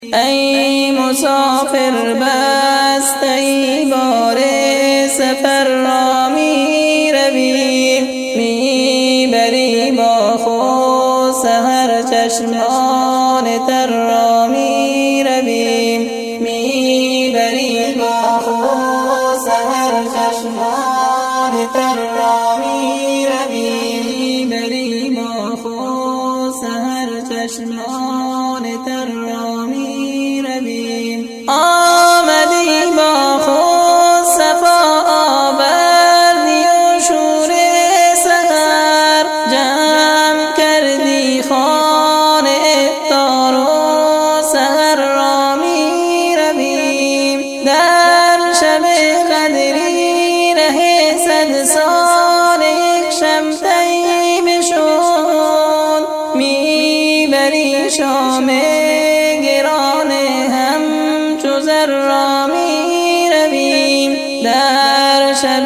ای مسافر بسته ای بار سفر را می روی، می بری با خود سحر چشمان تر را می روی، می بری با خود سحر چشمان تر را می روی، می بری با خود سحر چشمان تر را می روی. آمدی با خود صفا آوردی و شور سحر، جمع کردی خوان افطار و سحر را می روی. در شب قدری ره 100 سال یک شب طیب شد، می بری شام گران همچو زر را می رویم. در شب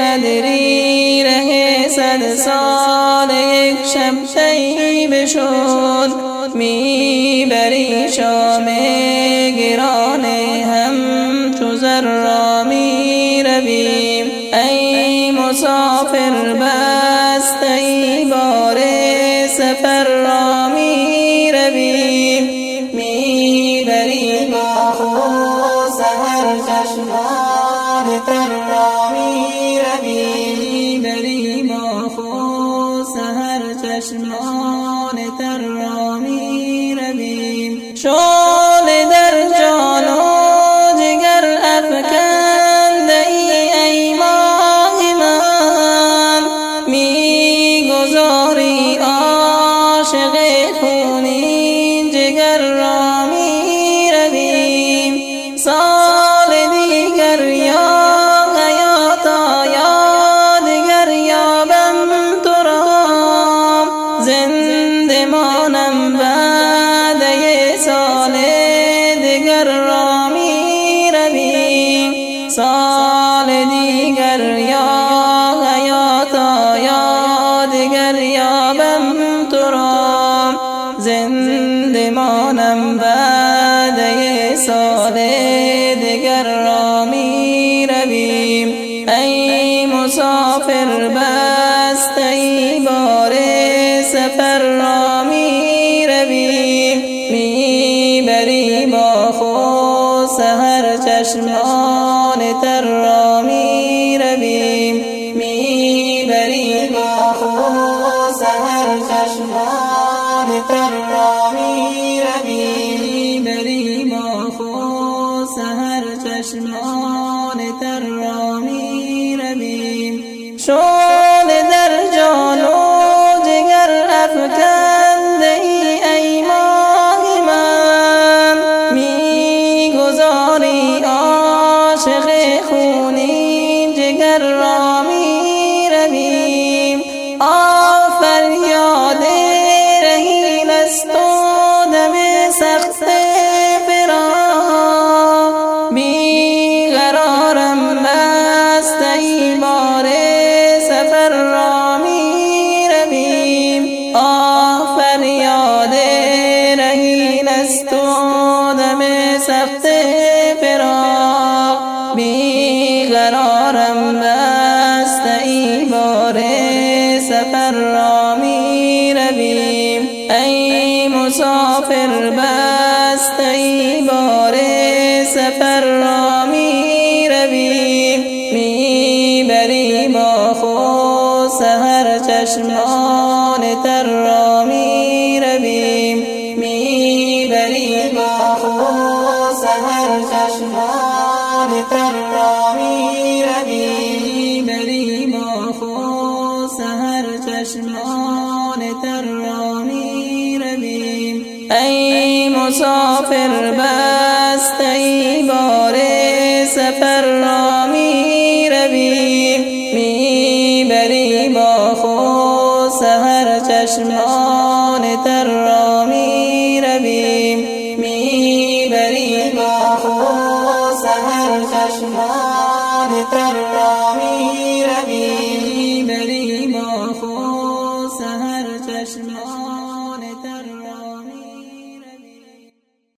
قدری ره 100 سال یک شب طیب شد، می بری شام گران همچو زر را می رویم. ای مسافر بسته ای بار سفر را می روی، می بری با خود سحر چشمان تر را می روی، می بری با خود سحر چشمان تر را می روی. شعله در جان و جگر افکنده ای ماه من، می گذاری عاشق خونین جگر را می رویم. سال دیگر یا حیاتا یادگر یابم تو را، زنده مانم وعده سال دیگر را می رویم. سال دیگر یا حیاتا یادگر یابم تو را، زنده مانم وعده سال دیگر را می رویم. ای مسافر بسته ای بار سفر را می روی، می بری با خود سحر چشمان تر را می روی، می بری با خود سحر چشمان تر را می روی، می بری با خود سحر چشمان تر را می روی. شعله در جان و جگر افکنده ای ماه من، می گذاری عاشق خونین جگر را می رویم. فریاد رحیل است و دم سخت فراق، بی قرارم بسته ای بار سفر را می رویم. فریاد رحیل است و دم سخت فراق، بی قرارم بسته ای بار سفر را می رویم. ای مسافر بسته ای بار سفر را می روی، می بری با خود سحر چشمان تر را می روی، می بری با خود سحر چشمان تر را می روی، می بری با خود سحر چشمان تر را می روی. ای مسافر بسته ای بار سفر را می روی، می بری با خود سحر چشمان تر را می روی، می بری با خود سحر چشمان تر را می